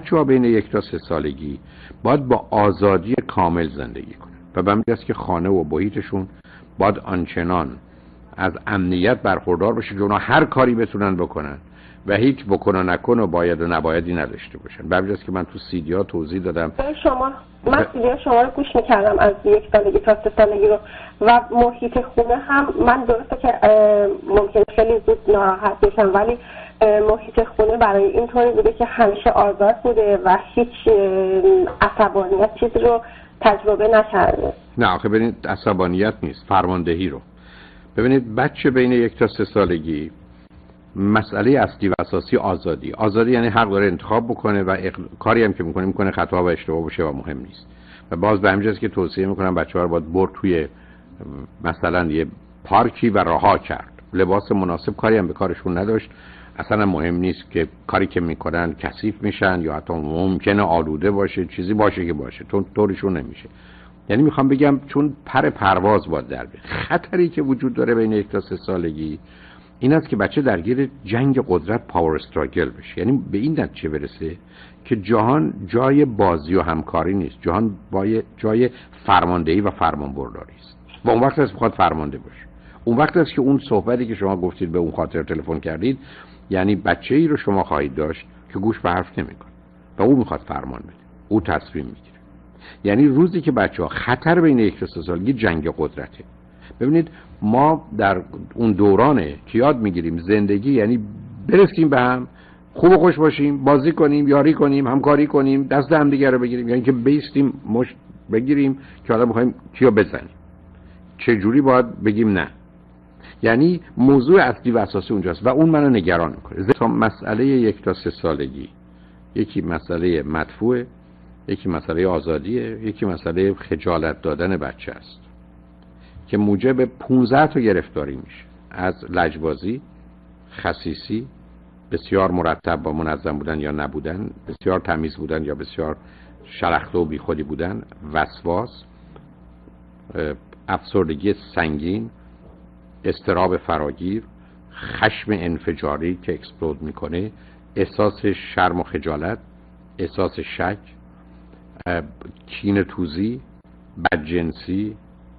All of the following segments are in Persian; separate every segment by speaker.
Speaker 1: بچه‌ها بین 1 تا 3 سالگی باید با آزادی کامل زندگی کنن و به همین است که خانه و محیطشون باید آنچنان از امنیت برخوردار باشه که اونا هر کاری بتونن بکنن و هیچ بکن و نکن و باید و نبایدی نداشته باشن. به همین است که من تو سیدیا توضیح دادم.
Speaker 2: من سیدیا شما رو گوش میکردم از 1 سالگی تا 3 سالگی رو و محیط خونه هم من درسته که ممکن خیلی زود ناراحت بشم ولی محیط خونه برای اینطوری بوده که همیشه آزاد بوده و هیچ عصبانیت چیزی رو تجربه نکرده.
Speaker 1: نه آخه ببینید عصبانیت نیست، فرماندهی رو ببینید. بچه بین 1 تا 3 سالگی مسئله اصلی و اساسی آزادی یعنی حق داره انتخاب بکنه و کاری هم که میکنه خطا و اشتباه باشه و مهم نیست. و باز به همین جاست که توصیه میکنم بچه‌ها رو باید برد توی مثلا یه پارکی و رها کرد، لباس مناسب، کاری هم به کارشون نداشت، اصلا مهم نیست که کاری که میکنن کثیف میشن یا حتی ممکنه آلوده باشه، چیزی باشه که باشه، طوریشون نمیشه. یعنی میخوام بگم چون پرواز باید در بیاد. خطری که وجود داره بین 1 تا 3 سالگی این است که بچه درگیر جنگ قدرت، پاور استراگل بشه. یعنی به این نتیجه برسه که جهان جای بازی و همکاری نیست، جهان جای فرماندهی و فرمانبرداری است. و اون وقت است میخواد فرمانده باشه. اون وقت است که اون صحبتی که شما گفتید به اون خاطر تلفن کردید، یعنی بچه‌ای رو شما خواهید داشت که گوش به حرف نمیکنه و او میخواد فرمان بده، او تصمیم میگیره. یعنی روزی که بچه‌ها خطر بین 1 تا 3 سالگی جنگ قدرته. ببینید ما در اون دورانه که یاد میگیریم زندگی یعنی برسیم به هم، خوب و خوش باشیم، بازی کنیم، یاری کنیم، همکاری کنیم، دست هم دیگه رو بگیریم، یعنی که بیستیم مشت بگیریم که حالا می‌خوایم کیو بزنیم، چه جوری باید بگیم نه. یعنی موضوع اصلی و اساسی اونجاست و اون منو نگران میکنه. تا مسئله 1 تا 3 سالگی یکی مسئله مدفوعه، یکی مسئله آزادیه، یکی مسئله خجالت دادن بچه است که موجب 15 تا گرفتاری میشه، از لجبازی، خسیسی، بسیار مرتب و منظم بودن یا نبودن، بسیار تمیز بودن یا بسیار شلخته و بیخودی بودن، وسواس، افسردگی سنگین، اضطراب فراگیر، خشم انفجاری که اکسپلود میکنه، احساس شرم و خجالت، احساس شک، کینه‌توزی، بدجنسی،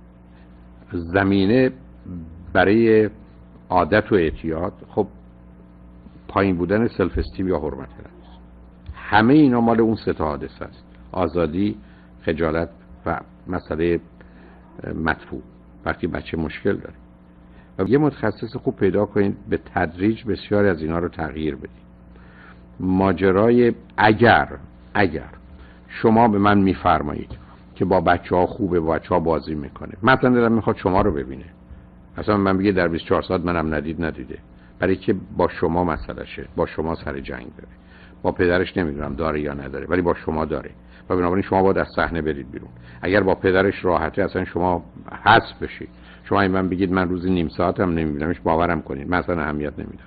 Speaker 1: زمینه برای عادت و اعتیاد، خب پایین بودن سلف استیم یا حرمت نفس. همه اینا مال اون 3 تا حادثه است: آزادی، خجالت و مسئله مدفوع. وقتی بچه مشکل داره و یه متخصص خوب پیدا کنید به تدریج بسیاری از اینا رو تغییر بدید. ماجرای اگر شما به من میفرمایید که با بچه‌ها خوبه، با بچه‌ها بازی میکنه، مثلا دلم میخواد شما رو ببینه، اصلا من بگه در 24 ساعت منم ندیده، برای که با شما مسئلهشه، با شما سر جنگ داره، با پدرش نمیدونم داره یا نداره ولی با شما داره و بنابراین شما باید از صحنه برید بیرون. اگر با پدرش راحته اصلا شما حذف بشید. شما این من بگید من روزی نیم ساعت هم نمیبینمش، باورم کنید من اصلا اهمیت نمیدم،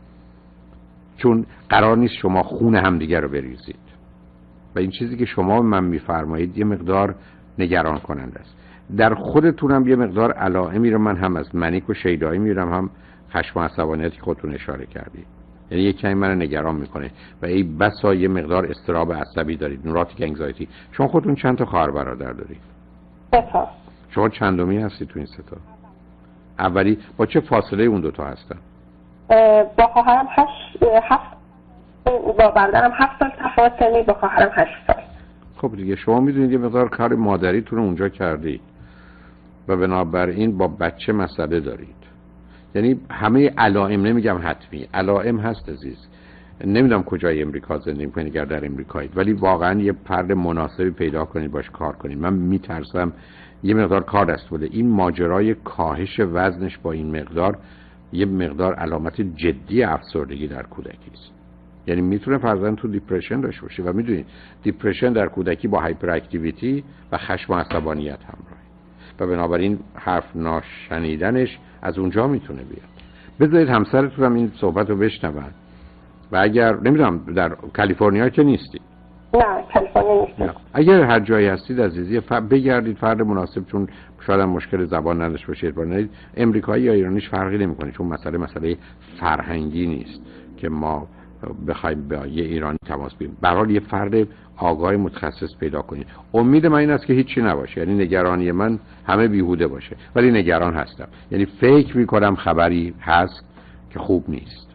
Speaker 1: چون قرار نیست شما خون همدیگه رو بریزید و این چیزی که شما من میفرمایید یه مقدار نگران کننده است. در خودتونم یه مقدار علائمی رو من هم از منیک و شیدایی میبینم، هم خشم و عصبانیتی که خودتون اشاره کردید، یعنی یک کمی منو نگران میکنه و ای بسا یه مقدار اضطراب عصبی دارید، نوراتیک انگزایتی. شما خودتون چند تا خواهر برادر دارید؟
Speaker 2: 3 تا.
Speaker 1: شما چندمی هستی تو این 3 تا؟ اولی با چه فاصله اون 2 تا هستن؟
Speaker 2: با خواهرم 7 با برادرم 7 سال تفاوت سنی، با خواهرم 8 سال.
Speaker 1: خب دیگه شما میدونید یه مقدار کار مادریتون اونجا کردید و بنابراین با بچه مسئله دارید. یعنی همه علائم، نمیگم حتمی، علائم هست عزیز. نمیدونم کجای امریکا زندگی می‌کنید، اگر در امریکایید، ولی واقعا یه فرد مناسبی پیدا کنید باش کار کنید. من میترسم یه مقدار کار دست بده. این ماجرای کاهش وزنش با این مقدار یه مقدار علامت جدی افسردگی در کودکی است. یعنی میتونه فرزند تو دیپرشن داشته باشه و میدونید دیپرشن در کودکی با هایپر اکتیویتی و خشم و عصبانیت همراهه و بنابراین حرف ناشنیدنش از اونجا میتونه بیاد. بذارید همسرتون هم این صحبت رو بشنون و اگر نمیدونم در کالیفرنیا که نیستی؟
Speaker 2: نه کالیفرنیا نیستم.
Speaker 1: اگر هر جایی هستید عزیزی بگردید فرد مناسب، چون شاید هم مشکل زبان نداشته باشید، برنید امریکایی یا ایرانیش فرقی نمیکنه، چون مسئله فرهنگی نیست که ما بخوایم با یه ایرانی تماس بگیریم. به هر حال یه فرد آگاه متخصص پیدا کنید. امید من این است که هیچی نباشه، یعنی نگرانی من همه بیهوده باشه، ولی نگران هستم. یعنی فکر میکنم خبری هست که خوب نیست.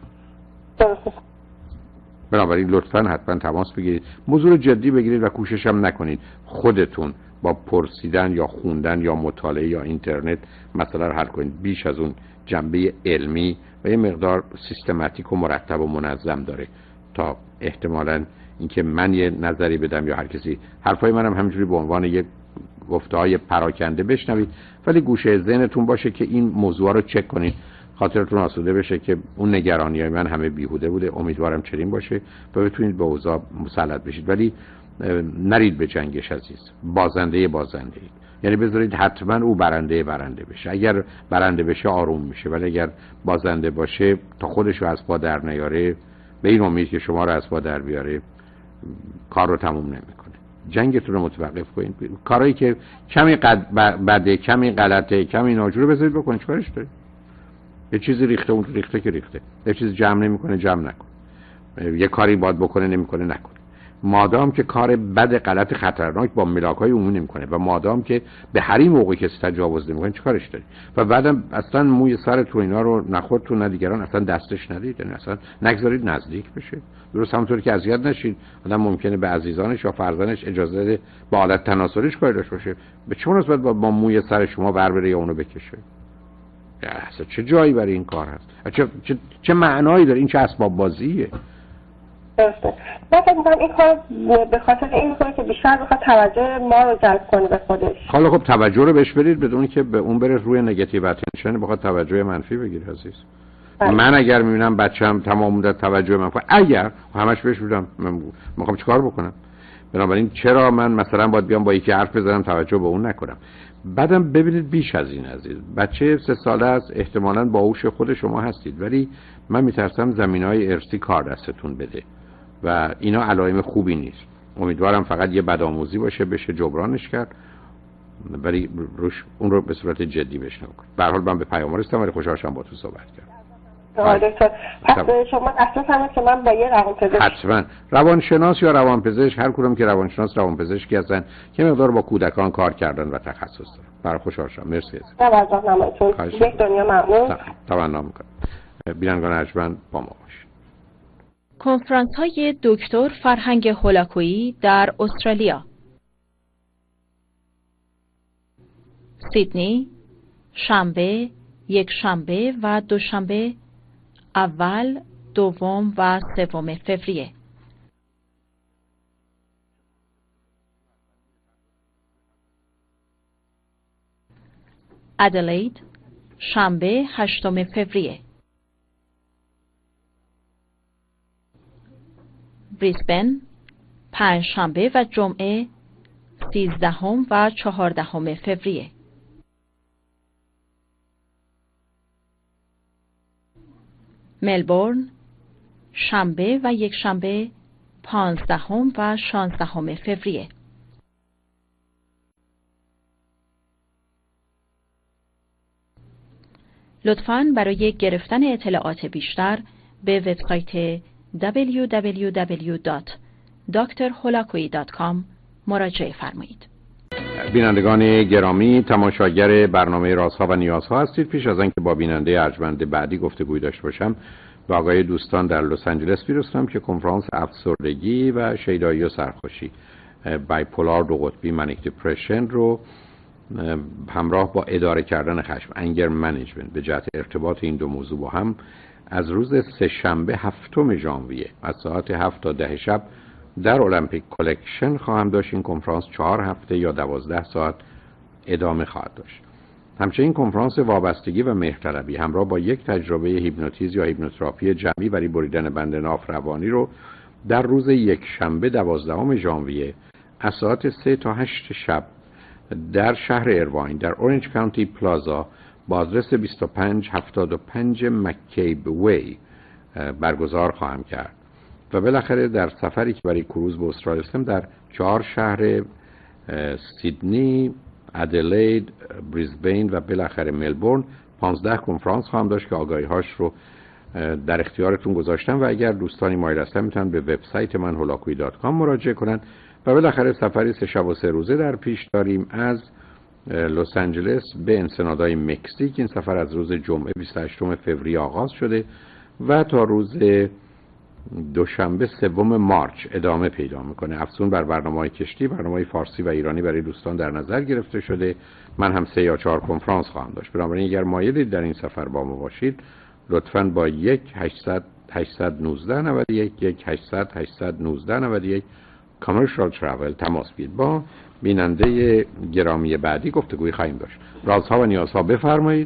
Speaker 1: بنابراین لطفاً حتما تماس بگیرید، موضوع رو جدی بگیرید و کوشش هم نکنید خودتون با پرسیدن یا خوندن یا مطالعه یا اینترنت مسئله رو حل کنید. بیش از اون جنبه علمی و یه مقدار سیستماتیک و مرتب و منظم داره تا احتمالاً اینکه من یه نظری بدم یا هر کسی. حرفای منم همینجوری به عنوان یه گفته‌های پراکنده بشنوید، ولی گوشه ذهنتون باشه که این موضوع رو چک کنید، خاطرتون آسوده بشه که اون نگرانی‌های من همه بیهوده بوده. امیدوارم چنین باشه و بتونید به اوضاع مسلط بشید، ولی نرید به جنگش عزیز. بازنده یعنی بذارید حتما او برنده بشه. اگر برنده بشه آروم میشه، ولی اگر بازنده باشه تا خودش رو از پا در نیاره، به این امید که شما رو از پا در بیاره، کار رو تموم نمیکنه. جنگتون رو متوقف کنید. کارهایی که کمی بده، کمی غلطه، کمی ناجوره بذارید بکنید. چیکارش دارید؟ یه چیزی ریخته، اون ریخته که ریخته. یه چیز جمع نمیکنه، جمع نکن. یه کاری باید بکنه، نمیکنه، نکن. مادام که کار بد، غلط، خطرناک با ملاک‌های عمومی نمیکنه و مادام که به حریم موقعی کسی تجاوز نمیکنه، چیکارش داری؟ و بعدم اصلا موی سر تو اینا رو نخورد تو، نه دیگران اصلا دستش ندید، یعنی اصلا نگذارید نزدیک بشه. درست همونطوری که اذیت نشید. آدم ممکنه به عزیزانش یا فرزندش اجازه بده با حالت تناسلیش کاری داشته باشه، به چه مناسبت با موی سر شما ور بره یا اونو بکشه؟ اصلا چه جایی برای این کار هست؟ چه معنایی داره؟ این چه اسباب بازیه؟
Speaker 2: درسته. من فکر می‌کنم این کار به خاطر این می‌کنه که بیشتر بخواد توجه ما رو جلب کنه به خودش.
Speaker 1: حالا خب توجه رو بهش بدید بدون که به اون بره روی نگاتیو اتنشن، بخواد توجه منفی بگیره عزیز. من اگر می‌بینم بچه‌م تمام مدت توجه منفی، اگر همش بهش بدم، من می‌خوام چیکار بکنم؟ بنابراین چرا من مثلا باید بیام با یکی حرف بزنم توجه به اون نکنم؟ بعدم ببینید بیش از این عزیز، بچه 3 ساله است، احتمالاً باهوش خود شما هستید، ولی من میترسم زمینهای ارثی کار دستتون بده و اینا علائم خوبی نیست. امیدوارم فقط یه بدآموزی باشه، بشه جبرانش کرد، ولی روش اون رو به صورت جدی بشنو کن. به هر حال من به پیام رسیدم، ولی خوشحال شدم با تو صحبت کردم.
Speaker 2: دکتر، پس شما اصلا فهمید که من با یه روانپزشک،
Speaker 1: حتما روانشناس یا روانپزشک، هر کدوم که روانشناس روانپزشکی هستن که مقدار با کودکان کار کردن و تخصص دارن. برای خوشحال شدم. مرسی از
Speaker 2: توجهتون. یک دنیا ممنون.
Speaker 1: تمنا می‌کنم. بینندگان ارجمند با ما باشید.
Speaker 3: کنفرانس‌های دکتر فرهنگ هولاکویی در استرالیا. سیدنی، شنبه، یک شنبه و دوشنبه، اول، دوم و سوم فوریه. ادلید، شنبه، هشتم فوریه. بریسبن، پنجشنبه و جمعه، 13 و 14 فوریه. ملبورن، شنبه و یک شنبه، 15 و 16 فوریه. لطفاً برای گرفتن اطلاعات بیشتر به وبسایت www.drholakui.com مراجعه فرمایید.
Speaker 1: بینندگان گرامی، تماشاگر برنامه رازها و نیازها هستید. پیش از آنکه با بیننده ارجمند بعدی گفتگوی داشته باشم، با آقای دوستان در لس آنجلس پیرستم که کنفرانس افسردگی و شیدایی و سرخوشی، بایپولار دو قطبی منیک دپرشن رو همراه با اداره کردن خشم، انگر منیجمنت، به جهت ارتباط این دو موضوع با هم از روز سه‌شنبه 7 ژانویه از ساعت 7 تا 10 شب در المپیک کلکشن خواهم داشت. این کنفرانس 4 هفته یا 12 ساعت ادامه خواهد داشت. همچنین کنفرانس وابستگی و مهرطلبی همراه با یک تجربه هیپنوتیزم یا هیپنوتراپی جمعی برای بریدن بند ناف روانی رو در روز یک شنبه 12 ژانویه از ساعت 3 تا 8 شب در شهر ایرواین در اورنج کانتی پلازا با آدرس 2575 مکیب وی برگزار خواهم کرد و بالاخره در سفری که برای کروز به استرالیا هستم در 4 شهر سیدنی، ادلید، بریسبین و بالاخره ملبورن 15 کنفرانس خواهم داشت که آگاهی‌هاش رو در اختیارتون گذاشتم و اگر دوستانی مایل هستن میتونن به وبسایت من holakui.com مراجعه کنن و بالاخره سفری 3 شب و 3 روزه در پیش داریم از لس آنجلس به انسنادای مکزیک. این سفر از روز جمعه 28 فوریه آغاز شده و تا روز دوشنبه 3 مارس ادامه پیدا میکنه. افزون بر برنامه‌های کشتی، برنامه‌های فارسی و ایرانی برای دوستان در نظر گرفته شده. من هم 3 یا 4 کنفرانس خواهم داشت. بنابراین اگر مایلید در این سفر با ما باشید لطفاً با 1-800-819-91 کامرشال ترافل تماس بگیرید. با بیننده گرامی بعدی گفتگوی خواهیم داشت. رازها و نیازها بفرمایید.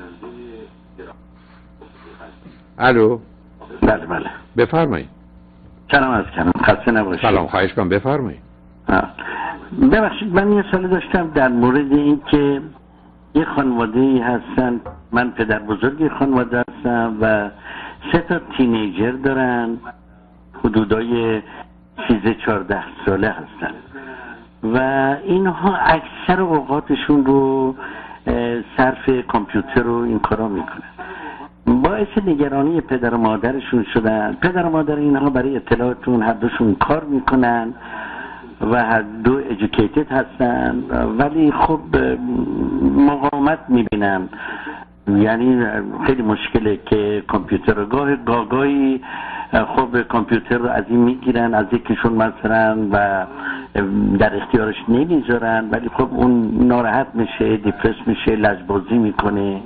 Speaker 1: الو.
Speaker 4: بله بله
Speaker 1: بفرمایید.
Speaker 4: سلام عرض کنم، خسته نباشید.
Speaker 1: سلام، خواهش کنم بفرمایید.
Speaker 4: ببخشید من یه سال داشتم در مورد این که یه خانواده‌ای هستن، من پدر بزرگی خانواده هستم و 3 تینیجر دارن، حدودای 13-14 ساله هستن و اینها اکثر اوقاتشون رو صرف کامپیوتر و این کارا میکنن. باعث نگرانی پدر و مادرشون شدن. پدر و مادر اینها برای اطلاعاتون هر دوشون کار میکنن و هر دو educated هستن، ولی خب مقاومت میبینم. یعنی خیلی مشکله که کامپیوتر گاهی خب کامپیوتر رو از این میگیرن، از یکیشون مثلا و در اختیارش نمیذارن، ولی خب اون ناراحت میشه، دیپرس میشه، لجبازی میکنه.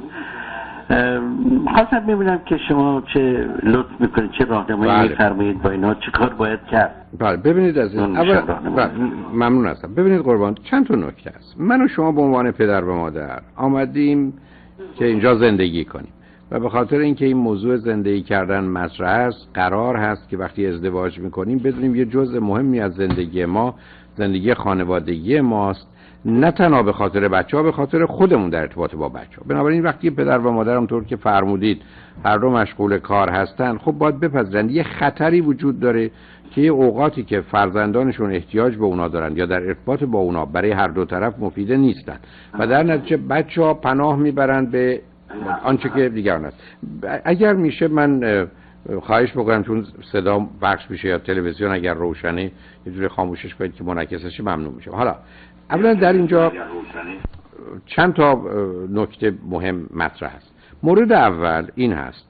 Speaker 4: خواستم ببینم که شما چه لطف میکنید، چه راهنمایی میفرمایید با اینا، چه کار باید کرد؟
Speaker 1: بله ببینید از این ممنون هستم. ببینید قربان، چند تا نکته است. من و شما به عنوان پدر و مادر آمدیم که اینجا زندگی کنیم و به خاطر اینکه این موضوع زندگی کردن مطرح است، قرار هست که وقتی ازدواج میکنیم بدونیم یه جزء مهمی از زندگی ما زندگی خانوادگی ماست، نه تنها به خاطر بچه‌ها، به خاطر خودمون در ارتباط با بچه‌ها. بنابراین وقتی پدر و مادر همونطور که فرمودید هر دو مشغول کار هستن، خب باید بپذیرن یه خطری وجود داره که یه اوقاتی که فرزندانشون احتیاج به اونا دارن یا در ارتباط با اونا برای هر دو طرف مفیده نیستن و در نتیجه بچه‌ها پناه میبرن به آنچه که دیگران است. اگر میشه من خواهش بکنم چون صدا بخش میشه یا تلویزیون اگر روشنه یه جوری خاموشش کنید که منعکسش ممنون میشه. حالا اولا در اینجا چند تا نکته مهم مطرح است. مورد اول این هست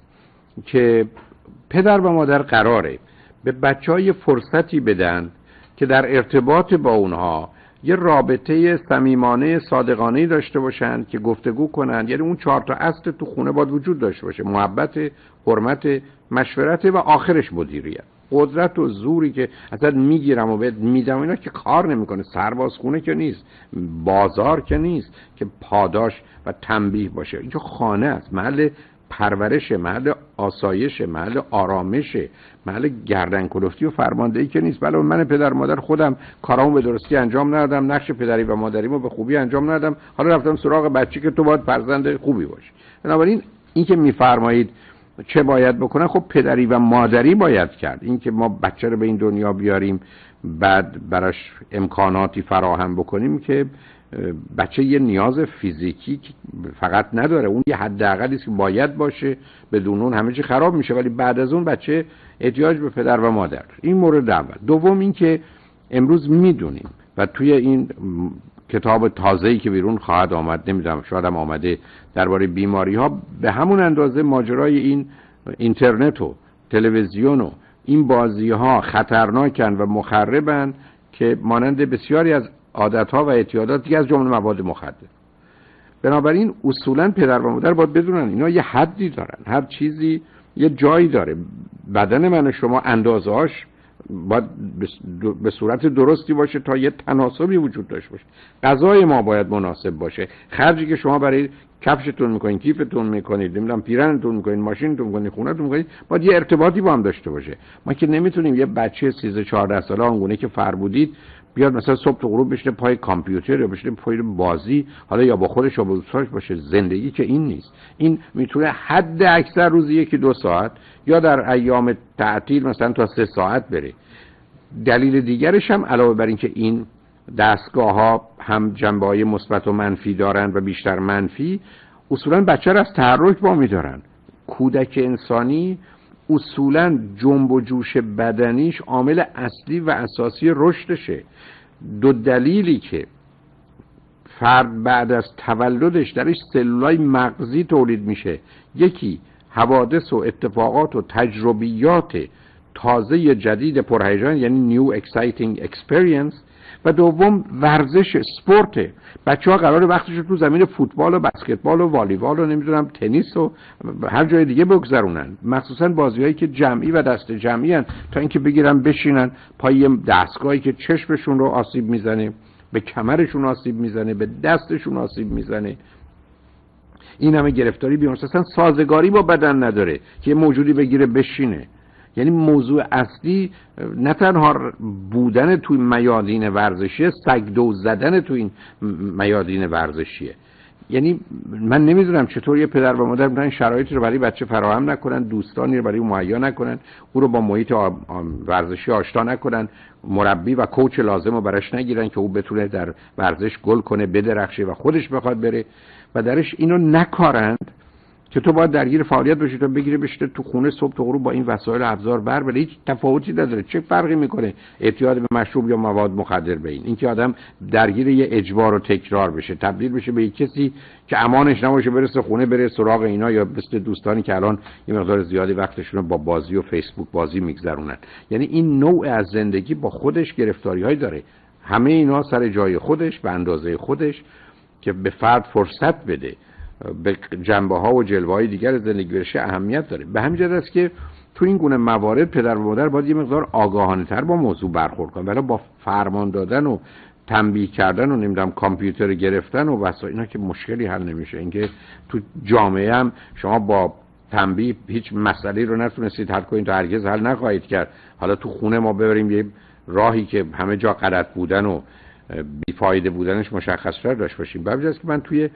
Speaker 1: که پدر و مادر قراره به بچه‌ها یه فرصتی بدن که در ارتباط با اونها یه رابطه صمیمانه صادقانه داشته باشن، که گفتگو کنن. یعنی اون 4 تا اصل تو خونه باید وجود داشته باشه: محبت، حرمت، مشورت و آخرش مدیریت. قدرت و زوری که اصلا میگیرم و بهت میدم اینا که کار نمیکنه. سربازخونه که نیست، بازار که نیست که پاداش و تنبیه باشه. اینجا خانه است، محل پرورش، محل آسایش، محل آرامش، محل گردن کلفتی و فرماندهی که نیست. بله من پدر مادر خودم کارامو به درستی انجام ندادم، نقش پدری و مادریمو به خوبی انجام ندادم، حالا رفتم سراغ بچه که تو باید فرزند خوبی باشی. بنابراین این که میفرمایید چه باید بکنن، خب پدری و مادری باید کرد. این که ما بچه رو به این دنیا بیاریم بعد براش امکاناتی فراهم بکنیم که بچه یه نیاز فیزیکی فقط نداره، اون یه حداقلی است که باید باشه، بدون اون همه چی خراب میشه. ولی بعد از اون بچه احتیاج به پدر و مادر. این مورد اول. دوم این که امروز میدونیم و توی این کتاب تازه‌ای که بیرون خواهد آمد، نمیدونم شاید هم آمده، درباره بیماری ها، به همون اندازه ماجرای این اینترنت و تلویزیون و این بازی ها خطرناکن و مخربن که مانند بسیاری از عادت‌ها و اعتیادات دیگه از جمله مواد مخدر. بنابراین اصولاً پدر و مادر باید بدونن اینا یه حدی دارن، هر چیزی یه جایی داره. بدن من و شما اندازه‌هاش باید به صورت درستی باشه تا یه تناسبی وجود داشته باشه. غذای ما باید مناسب باشه. خرجی که شما برای کفشتون میکنین، کیفتون میکنید، نمیدونم پیرنتون میکنین، ماشینتون میکنین، خونه‌تون میکنین، باید یه ارتباطی با هم داشته باشه. ما که نمیتونیم یه بچه 13-14 ساله آنگونه که فرمودید بیاد مثلا صبح تا غروب بشینه پای کامپیوتر یا بشینه پای بازی، حالا یا با خودش یا با دوستاش باشه. زندگی که این نیست. این میتونه حد اکثر روزی 1-2 ساعت یا در ایام تعطیل مثلا تا 3 ساعت بره. دلیل دیگرش هم علاوه بر این که این دستگاه ها هم جنبه‌های مثبت و منفی دارن و بیشتر منفی، اصولا بچه را از تحرک با می‌دارن. کودک انسانی اصولاً جنب و جوش بدنیش عامل اصلی و اساسی رشدشه. دو دلیلی که فرد بعد از تولدش درش سلولای مغزی تولید میشه، یکی حوادث و اتفاقات و تجربیات تازه جدید پرهیجان یعنی نیو اکسایتینگ اکسپریانس، و دوم ورزش سپورته. بچه ها قراره وقتش رو تو زمین فوتبال و بسکتبال و والیبال و نمیدونم تنیس و هر جای دیگه بگذرونن، مخصوصا بازیایی که جمعی و دست جمعی هن، تا اینکه بگیرن بشینن پای دستگاهی که چشمشون رو آسیب میزنه، به کمرشون آسیب میزنه، به دستشون آسیب میزنه. این همه گرفتاری بیمارس اصلا سازگاری با بدن نداره که موجودی بگیره بشینه. یعنی موضوع اصلی نه تنها بودن توی میادین ورزشیه، سگدو زدن توی این میادین ورزشیه. یعنی من نمیدونم چطور یه پدر و مادر میتونن شرایطی رو برای بچه فراهم نکنن، دوستانی رو برای او مهیا نکنن، او رو با محیط ورزشی آشنا نکنن، مربی و کوچ لازم رو براش نگیرن که او بتونه در ورزش گل کنه، بدرخشه و خودش بخواد بره، و درش اینو نکارند که تو باید درگیر فعالیت بشی تا بگیری بشته تو خونه صبح تا غروب با این وسایل ابزار بر بره. هیچ تفاوتی نداره. چه فرقی میکنه اعتیاد به مشروب یا مواد مخدر به این که آدم درگیر یه اجبار و تکرار بشه، تبدیل بشه به کسی که امانش نباشه، برسه خونه بره سراغ اینا، یا مثل دوستانی که الان یه مقدار زیادی وقتشون رو با بازی و فیسبوک بازی میگذرونن. یعنی این نوع از زندگی با خودش گرفتاری‌های داره. همه اینا سر جای خودش به اندازه خودش که به فرد فرصت بده به جنبه ها و جلوه های دیگر زندگی برشه اهمیت داره. به همین جهت است که تو این گونه موارد پدر و مادر باید یه مقدار آگاهانه تر با موضوع برخورد کنن، ولی با فرمان دادن و تنبیه کردن و نمیدونم کامپیوتر گرفتن و وسایل اینا که مشکلی حل نمیشه. اینکه تو جامعه هم شما با تنبیه هیچ مسئله رو نتونستید حل کنید تا هرگز حل نخواهید کرد. حالا تو خونه ما ببریم یه راهی که همه جا غلط بودن و بیفایده بودنش مشخص‌تر داشته باشیم. به همین جهت که من توی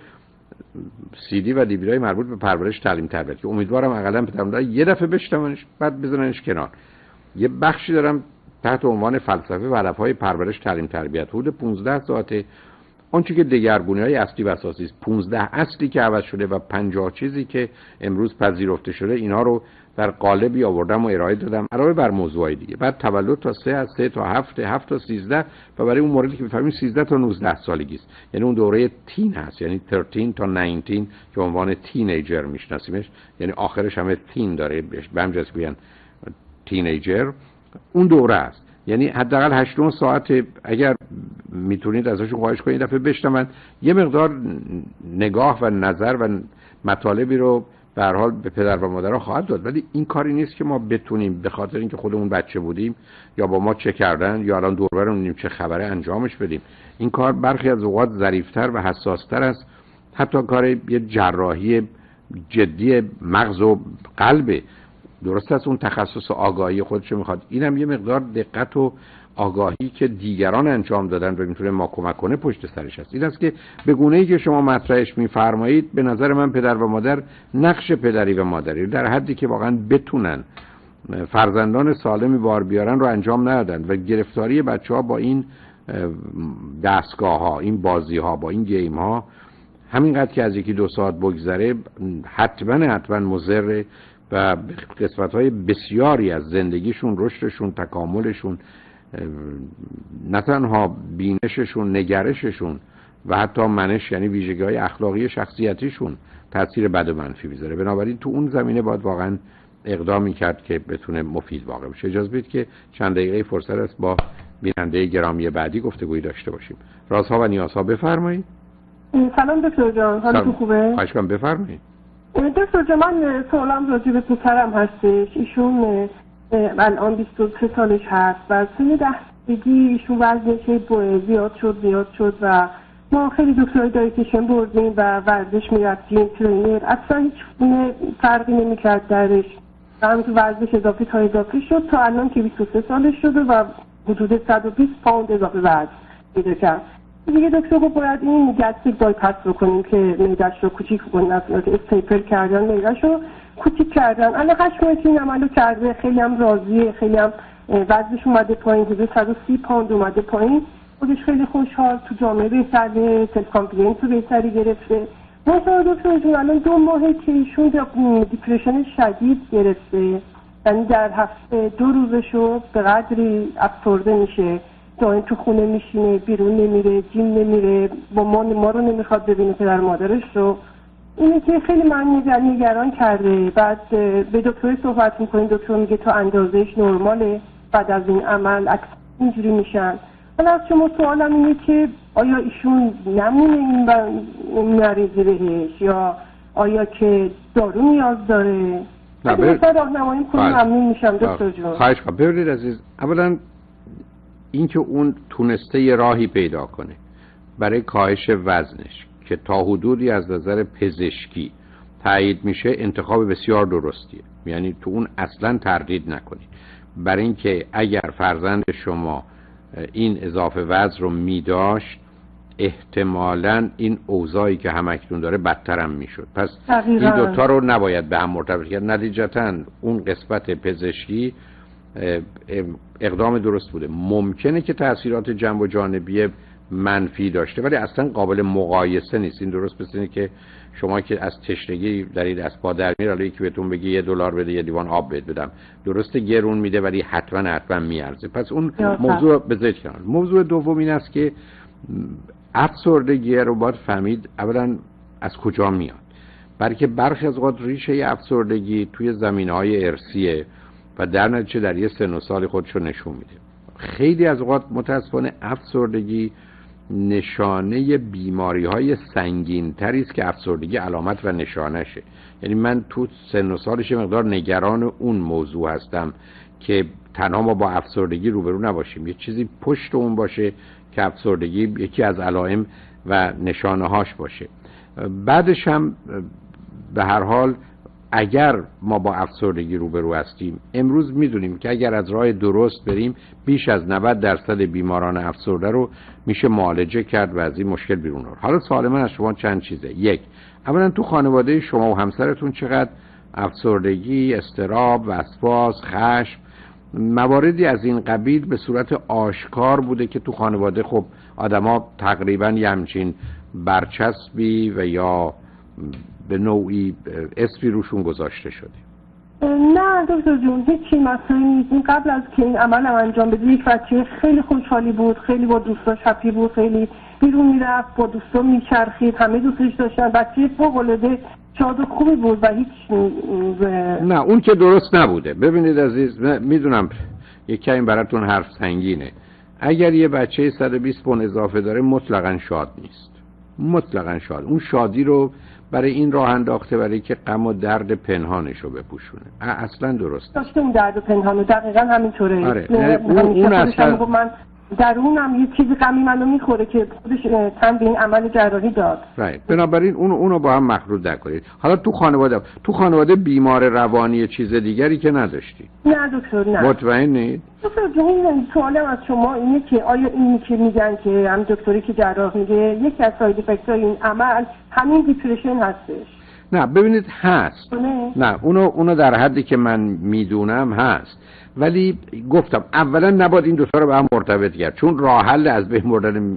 Speaker 1: CD و دیویدیوهای مربوط به پرورش تعلیم تربیت که امیدوارم اقلا پدرمادر یه دفعه بشنونش بعد بزننش کنار، یه بخشی دارم تحت عنوان فلسفه و هدف‌های پرورش تعلیم تربیت، حدود 15 ساعته. آنچه که دگرگونی‌های اصلی و اساسی است، 15 اصلی که عوض شده و 50 چیزی که امروز پذیرفته شده، اینا رو در قالبی آوردم و ارائه دادم علاوه بر موضوعای دیگه. بعد تولد تا 3، از 3 تا 7، 7 تا 13، و برای اون موردی که بفهمیم 13 تا 19 سالگی است، یعنی اون دوره تین هست، یعنی 13 تا 19 که عنوان تینیجر میشناسیمش، یعنی آخرش همه تین داره، به همین جهت میگن تینیجر. اون دوره است، یعنی حداقل 8 ساعت اگر میتونید ازشون خواهش کنید دفعه بشنون، یه مقدار نگاه و نظر و مطالبی رو به هر حال به پدر و مادرها خواهد داد. ولی این کاری نیست که ما بتونیم به خاطر اینکه خودمون بچه بودیم یا با ما چه کردن یا الان دور و برمونیم چه خبره انجامش بدیم. این کار برخی از اوقات ظریف‌تر و حساس‌تر است، حتی کار یه جراحی جدی مغز و قلبه. درست است اون تخصص آگاهی خودش میخواد، اینم یه مقدار دقت و آگاهی که دیگران انجام دادن و میتونه ما کمک کنه پشت سرش هست. این است که به گونه‌ای که شما مطرحش میفرمایید به نظر من پدر و مادر نقش پدری و مادری در حدی که واقعا بتونن فرزندان سالمی بار بیارن رو انجام ندادن، و گرفتاری بچه‌ها با این دستگاه‌ها، این بازی‌ها، با این گیم‌ها همینقدر که از 1-2 ساعت بگذره حتما مضر و قسمت‌های بسیاری از زندگیشون، رشدشون، تکاملشون، نه تنها بینششون، نگرششون و حتی منش یعنی ویژگی‌های اخلاقی شخصیتیشون تاثیر بد و منفی میذاره. بنابراین تو اون زمینه باید واقعا اقدامی کرد که بتونه مفید واقع بشه. اجازه بدید که چند دقیقه فرصت است با بیننده گرامی بعدی گفتگویی داشته باشیم. رازها و نیازها بفرمایید.
Speaker 2: سلام دکتر جان، حالتون خوبه؟
Speaker 1: خواهش کنم بفرمایید.
Speaker 2: دکتر جان، من سوالم راجع به پسرم هستش. ایشون الان 23 سالش هست و سن 10 سالگی ایشون وزنش زیاد شد و ما خیلی دکترای دایتیشن بردیم و ورزش میرفتیم، ترینر، اصلا هیچ فرقی نمیکرد درش و همینطور ورزش اضافه شد تا الان که 23 سالش شده و حدود 120 پوند اضافه وزن پیدا کرد. دیگه دکتر گفت باید این گستریک بایپاس بکنیم که معده‌اش رو کوچیک کنن، استیپل کردن معده‌اش رو کوچیک کردن. الان 8 ماه این عملو کرده، خیلی هم راضیه، خیلی هم وزنش اومده پایین، حدود 130 پوند اومده پایین. خودش خیلی خوشحال، تو جامعه بهتره، سلف کانفیدنس رو بهتری گرفته. مثلا دکتر جون الان 2 ماهه که ایشون دیپرشن شدید گرفته، یعنی در هفته 2 روزشو به قدری افسرده میشه، دائم تو خونه میشینه، بیرون نمیره، جیم نمیره، با ما رو نمیخواد ببینه، پدر مادرش رو. اینه که خیلی من نگران کرده. بعد به دکتر صحبت میکنیم، دکتر میگه تا اندازهش نرماله، بعد از این عمل عکس اینجوری میشن. من از شما سوالم اینه که آیا ایشون نمونه این مریضی بهش، یا آیا که دارو نیاز داره؟ مثلا راهنمایی کنید ممنون میشم دکتر جون.
Speaker 1: خواهش کنم. ببینید عزیز، اولا اینکه اون تونسته یه راهی پیدا کنه برای کاهش وزنش که تا حدودی از نظر پزشکی تایید میشه، انتخاب بسیار درستیه. یعنی تو اون اصلا تردید نکنید، برای اینکه اگر فرزند شما این اضافه وزن رو میداشت، احتمالاً این اوضاعی که همکنون داره بدتر هم میشد. پس این دوتا رو نباید به هم مرتبط کرد. نتیجتاً اون قسمت پزشکی اقدام درست بوده. ممکنه که تأثیرات جنب و جانبی منفی داشته، ولی اصلا قابل مقایسه نیست. این درست مثل که شما که از تشنگی دارید از پا در میره، حالا یکی بهتون بگه $1 بده یه لیوان آب بهت بدم، درسته گرون میده ولی حتما میارزه. پس اون موضوع به ذکر کنم. موضوع دوم این است که افسردگی رو باید فهمید اولا از کجا میاد، برای که برخی از اوقات ریشه افسردگی توی زمینه‌های ارثیه و در نتیجه در یه سن و سال خودشو نشون میده. خیلی از اوقات متاسفانه افسردگی نشانه بیماری‌های سنگین‌تری است که افسردگی علامت و نشانشه. یعنی من تو سن و سالش یه مقدار نگران اون موضوع هستم که تنها ما با افسردگی روبرو نباشیم، یه چیزی پشت اون باشه که افسردگی یکی از علائم و نشانه‌هاش باشه. بعدش هم به هر حال اگر ما با افسردگی روبرو هستیم، امروز میدونیم که اگر از راه درست بریم بیش از 90% بیماران افسرده رو میشه معالجه کرد و از این مشکل بیرون آورد. حالا سوال من از شما چند چیزه. یک، اولا تو خانواده شما و همسرتون چقدر افسردگی، اضطراب، وسواس، خشم، مواردی از این قبیل به صورت آشکار بوده که تو خانواده خب آدما تقریبا یه همچین برچسبی و یا به نوعی اسمی روشون گذاشته شده؟
Speaker 2: نه دکتر جون، هیچی مسئله نیست. این قبل از که این عملم انجام بده یک بچه خیلی خوشحالی بود، خیلی با دوستاش هپی بود، خیلی بیرون میرفت، با دوستا میچرخید، همه دوستش داشتن، بچه فوق‌العاده شاد و خوبی بود و هیچ
Speaker 1: نه اون که درست نبوده. ببینید عزیز، میدونم یک کمی براتون حرف سنگینه. اگر یه بچه 120 پوند اضافه داره مطلقاً شاد نیست، مطلقاً شاد. اون شادی رو برای این راه انداخته برای که غم و درد پنهانش رو بپوشونه. اصلا درست
Speaker 2: داشته اون درد پنهانو، دقیقاً همینطوره.
Speaker 1: آره. اون اصلا
Speaker 2: من درونم یه چیزی غمی منو میخوره که خودش تن به این عمل جراحی داد.
Speaker 1: بنابراین اونو با هم مخلوط نکنید. حالا تو خانواده بیمار روانی چیز دیگری که نداشتی؟
Speaker 2: نه دکتر، نه.
Speaker 1: مطمئنید؟
Speaker 2: دکتر جون، سوالم از شما اینه که آیا اینی که میگن که هم دکتری که جراح میگه یکی از ساید افکت‌های این عمل همین دیپرشن هستش؟
Speaker 1: نه ببینید هست. نه اونو در حدی که من میدونم هست، ولی گفتم اولا نباید این دوتا رو به هم مرتبط کرد، چون راه حل از بین بردن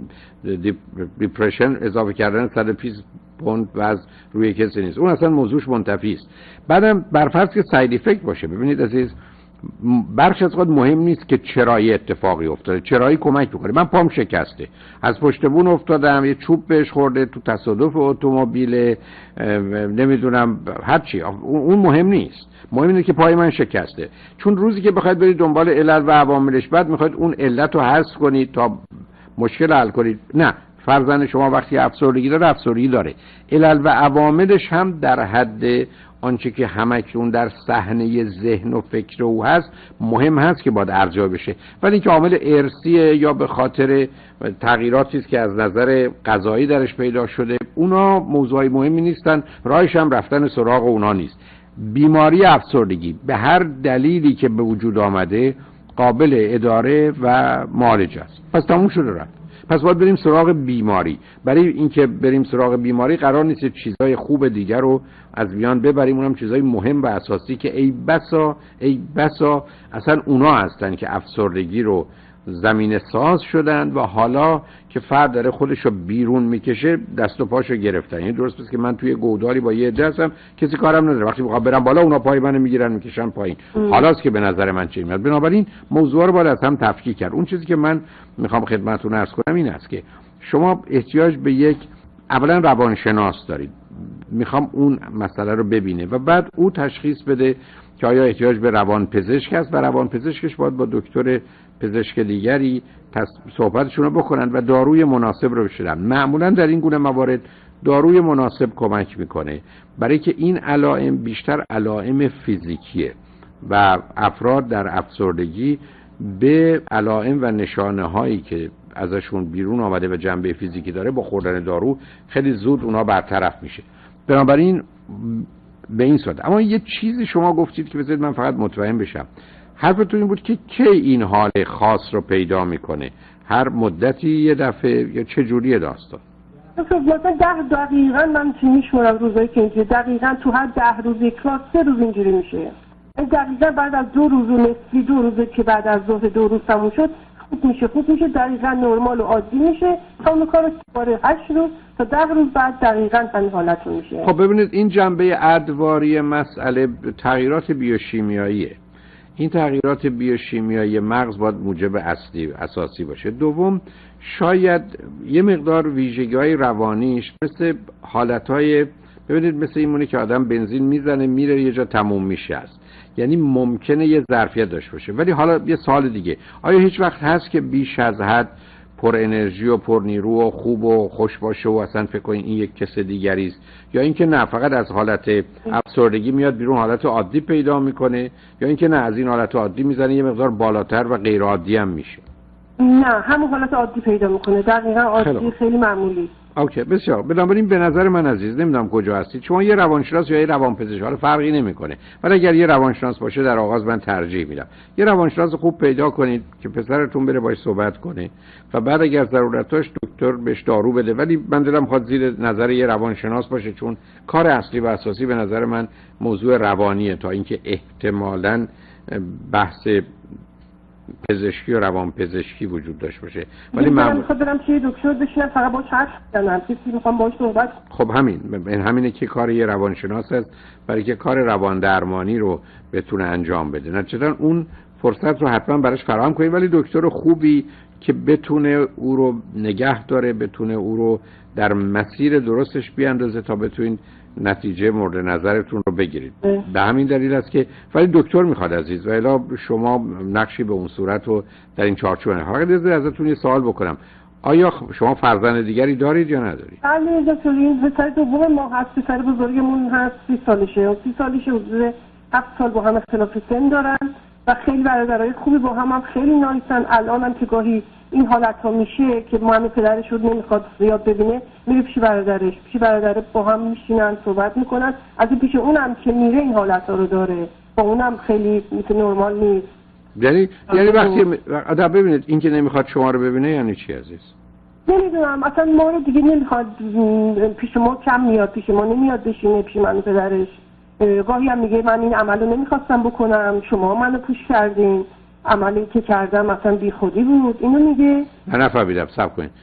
Speaker 1: دیپرشن اضافه کردن 120 پوند وزن روی کسی نیست. اون اصلا موضوعش منتفی است. بعدم برفرض که ساید افکت باشه، ببینید عزیز، برخی از وقت مهم نیست که چرایی اتفاقی افتاده، چرایی کمک میکنه. من پام شکسته، از پشت بون افتادم، یه چوب بهش خورده، تو تصادف اتومبیل، نمیدونم هرچی، اون مهم نیست. مهم اینه که پای من شکسته. چون روزی که بخواید برید دنبال علل و عواملش، بعد میخواید اون علت رو حذف کنید تا مشکل حل کنید. نه، فرزند شما وقتی افسردگی داره، علل و عواملش هم در حد آنچه که همکنون در صحنه ذهن و فکر او هست مهم هست که باید ارجاع بشه، ولی اینکه عامل ارثیه یا به خاطر تغییراتی است که از نظر غذایی درش پیدا شده، اونا موضوعی مهمی نیستن، راهش هم رفتن سراغ اونا نیست. بیماری افسردگی به هر دلیلی که به وجود آمده قابل اداره و معالجه است. پس تموم شده رفت. پس باید بریم سراغ بیماری. برای اینکه بریم سراغ بیماری قرار نیست چیزای خوب دیگر رو از میان ببریم، اونم چیزای مهم و اساسی که ای بسا اصلا اونا هستن که افسردگی رو زمین ساز شدن و حالا که فرد داره خودش رو بیرون میکشه دست و پاشو گرفتن. یعنی درست است که من توی گودالی با یه عده هستم، کسی کارم نداره، وقتی میخوام برم بالا اونا پای منو میگیرن میکشن پایین. حالاست که به نظر من چه میاد. بنابراین موضوع رو باید از هم تفکیک کرد. اون چیزی که من میخوام خدمتتون عرض کنم این است که شما احتیاج به یک اولا روانشناس دارید، میخوام اون مسئله رو ببینه و بعد او تشخیص بده که آیا احتیاج به روانپزشک هست و روانپزشکش باید با دکتر پزشک دیگری صحبتشون رو بکنن و داروی مناسب رو بشدن. معمولا در این گونه موارد داروی مناسب کمک میکنه، برای که این علائم بیشتر علائم فیزیکیه و افراد در افسردگی به علائم و نشانه هایی که ازشون بیرون آمده و جنبه فیزیکی داره با خوردن دارو خیلی زود اونا برطرف میشه. بنابراین به این صورت. اما یه چیزی شما گفتید که بذارید من فقط مطمئن بشم، حرفتون این بود که کی این حال خاص رو پیدا میکنه؟ هر مدتی یه دفعه یا چه جوریه داستان؟
Speaker 2: مثلا 10 دقیقاً من میشمارم روزایی که اینجوری دقیقاً تو هر 10 روز کلاس 3 روز اینجوری میشه. دقیقاً بعد از 2 روز و نصفی 2 روز که بعد از ظهر 2 روز تموم شد خوب میشه دقیقاً نرمال و عادی میشه تا اون کارو دوباره 8 روز تا 10 روز بعد دقیقاً همین حالت میشه.
Speaker 1: خب ببینید این جنبه ادواری مسئله تغییرات بیوشیمیاییه. این تغییرات بیوشیمیایی مغز باید موجب اصلی اساسی باشه. دوم شاید یه مقدار ویژگی‌های روانیش مثل حالت‌های ببینید مثل این مونه که آدم بنزین میزنه میره یه جا تموم میشه است، یعنی ممکنه یه ظرفیت داشته باشه. ولی حالا یه سوال دیگه، آیا هیچ وقت هست که بیش از حد پر انرژی و پر نیرو و خوب و خوش باشه و اصلا فکر کنین این یک کس دیگری است، یا اینکه نه فقط از حالت افسردگی میاد بیرون حالت عادی پیدا میکنه، یا اینکه نه از این حالت عادی میزنه یه مقدار بالاتر و غیر عادی هم میشه؟
Speaker 2: نه همون حالت عادی پیدا میکنه، دقیقاً عادی خیلی معمولی.
Speaker 1: اوکی بسیار. بنابراین به نظر من عزیز نمیدونم کجا هستید شما، یه روانشناس یا یه روانپزشک حالا فرقی نمیکنه، ولی اگر یه روانشناس باشه در آغاز من ترجیح میدم یه روانشناس خوب پیدا کنید که پسرتون بره باهاش صحبت کنه و بعد اگر ضرورت داشت دکتر بهش دارو بده، ولی من دلم میخواد زیر نظر یه روانشناس باشه، چون کار اصلی و اساسی به نظر من موضوع روانیه تا اینکه احتمالاً بحث پزشکی و روانپزشکی وجود داشته باشه. ولی من
Speaker 2: میخوام برم چه دکتر بشینم فقط باهاش حرف بزنم، میخوام باهاش صحبت.
Speaker 1: خب همینه که کار یه روانشناس است برای که کار روان درمانی رو بتونه انجام بده. نتیجتا اون فرصت رو حتما براش فراهم کنید، ولی دکتر خوبی که بتونه او رو نگه داره، بتونه او رو در مسیر درستش بیاندازه تا بتونید نتیجه مورد نظرتون رو بگیرید. به همین دلیل است که ولی دکتر میخواد عزیز و الا شما نقشی به اون صورت رو در این چارچوب فقط ازتون یه سوال بکنم، آیا شما فرزند دیگری دارید یا ندارید؟
Speaker 2: بله دکتر، این پسر دوم ما هست، پسر بزرگمون هست 30 سالشه، 30 سالشه حدود 7 سال با هم اختلاف سن دارن و خیلی برادرای خوبی با هم خیلی نایسن. الان هم که گاهی این حالت ها میشه که مامي پدرش رو نمیخواد زیاد ببینه میره پیش برادره با هم میشینن صحبت میکنن، از این پیش اونم که میره این حالت ها رو داره با اونم خیلی نرمال نیست.
Speaker 1: یعنی وقتی آدم ببینید این که نمیخواد شما رو ببینه یعنی چی عزیز؟
Speaker 2: نمیدونم اصلا ما رو دیگه نمیخواد پیش ما کم میاد، پیش ما نمیاد بشینه پیش من پدرش. گاهی هم میگه من این عملو نمیخواستم بکنم، شما منو پوش کردین، عملی که کردم مثلا بی خودی بود، اینو میگه.
Speaker 1: نفهمیدم. صبر کنین.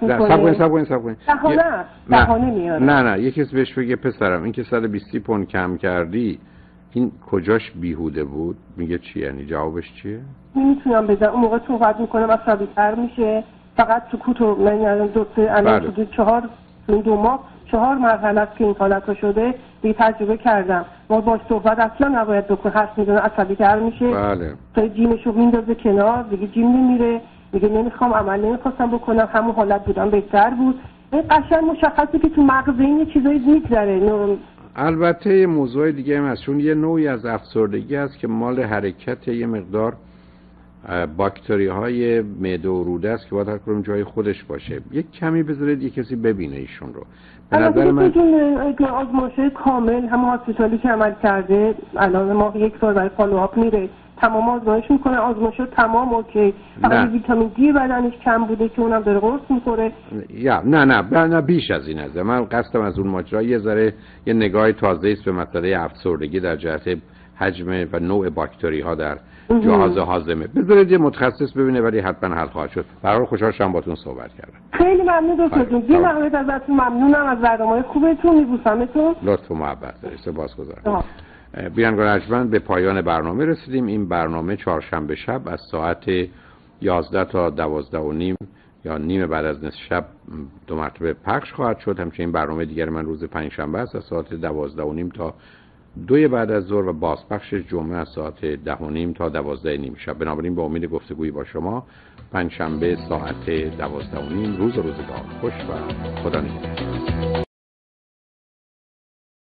Speaker 2: بهانه میاره.
Speaker 1: نه یه کسی بهش بگه پسرم این که 120 پوند کم کردی این کجاش بیهوده بود، میگه چی یعنی جوابش چیه؟
Speaker 2: نمیتونم بگم. اون موقع صحبت میکنم عصبی تر میشه، فقط سکوتو من دکتر الان تو 2 ماه 4 مرحله است که این حالت شده دیگه تجربه کردم. ما باش صحبت اصلا نباید بکنه، حرف میزنه عصبی تر میشه.
Speaker 1: بله.
Speaker 2: تا جیمشو میندازه کنار دیگه جیم نمیره، میگه نمیخوام عمل نمیخواستم بکنم، همون حالت بودم بهتر بود. این قشنگ مشخصه که تو مغز این یه چیزایی میگذره.
Speaker 1: البته موضوع دیگه هم هست، چون یه نوعی از افسردگی است که مال حرکت یه مقدار باکتری های معده و روده است که باید هر کدوم جای خودش باشه. یک کمی بذارید یک کسی ببینه ایشون رو. به نظر من
Speaker 2: آزمایش کامل همون هاسپیتالی که عمل کرده الان ما 1 سال برای فالوآپ میره، تمام آزمایش میکنه، آزمایش تمام اوکی، فقط ویتامین دی بدنش کم بوده که اونم داره قرص میخوره.
Speaker 1: نه بیش از این است. من قصدم از اون ماجرا یه ذره یه نگاه تازه است به مسئله افسردگی در جهت حجم و نوع باکتری ها در جهاز هاضمه. بذارید یه متخصص ببینه ولی حتما حل خواهد شد. برای خوشحال شدم باهاتون صحبت کردم.
Speaker 2: خیلی ممنون دکتر جون. بی نهایت ازتون ممنونم از برنامه‌های خوبتون. میبوسمتون.
Speaker 1: لطف و محبت دارید. سپاسگزارم. بینندگان ارجمند به پایان برنامه رسیدیم. این برنامه چهارشنبه شب از ساعت 11 تا 12:30 یا نیم بعد از نصف شب 2 مرتبه پخش خواهد شد. همچنین برنامه دیگر من روز پنجشنبه است از ساعت 12:30 تا 2 بعد از ظهر و بازپخش جمعه از ساعت 10:30 تا 12:30 شب. بنابراین با امید گفتگویی با شما پنجشنبه ساعت 12:30 روز روزگار خوش و خدا نگهدار.